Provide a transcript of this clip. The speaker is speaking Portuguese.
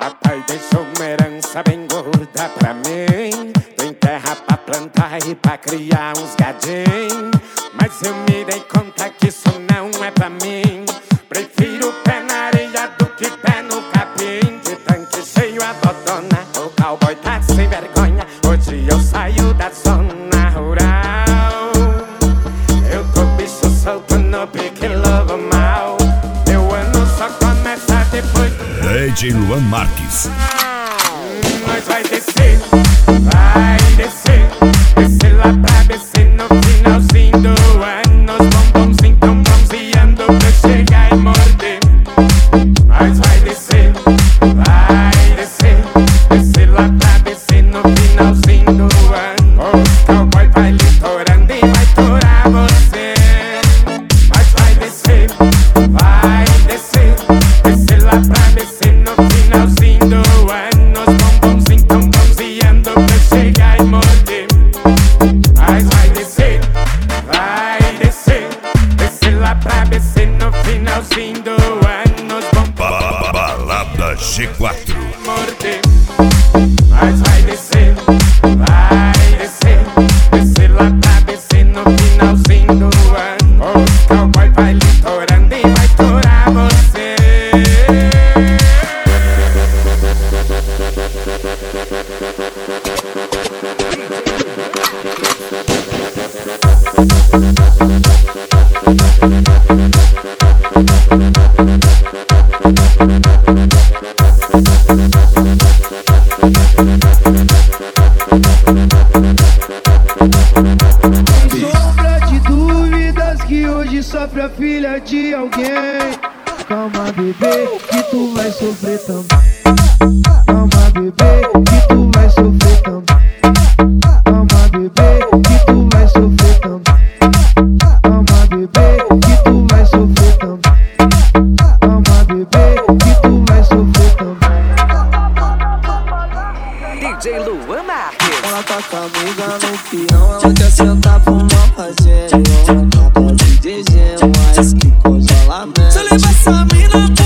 Papai deixou uma herança bem gorda pra mim. Tem terra pra plantar e pra criar uns gadinhos. Mas eu me dei conta que isso não é pra mim. Prefiro pé na areia do que pé no capim. De tanque cheio a dodona, o cowboy tá sem vergonha. Hoje eu saio da zona rural. Eu tô bicho solto no pique lobo mal. Meu ano só começa depois do DJ Luan Marques. Nós vai descer, vai descer. Descer lá pra descer no finalzinho do ano. Os bombonzinhos tão bronzeando pra chegar e morder. Nós vai descer, vai descer. Descer lá pra descer no finalzinho do ano. Os cowboy vai litorando e vai torar você. Nós vai descer, vai descer. Descer lá pra descer no finalzinho do ano. Os bombonzinhos tão bronzeando pra chegar e morder. Nós vai descer, vai descer. Descer lá pra descer no finalzinho do ano. Os bombonzinhos Balada G4. morder. Nós vai descer, vai descer. Descer lá pra descer no finalzinho do ano. Os cowboy vai litorando e vai torar você. Sombra de dúvidas que hoje sofre a filha de alguém. Calma, bebê, que tu vai sofrer também. Calma, bebê, que tu vai sofrer também. Calma, bebê, que tu vai sofrer também. Calma, bebê, que tu vai sofrer também. Calma, bebê, que tu vai sofrer também. DJ Luan Marques. Ela tá com a amiga no peão. Ela quer sentar pro mal fazer. Ela tá de desenho, mas que congelamento. Você leva essa mina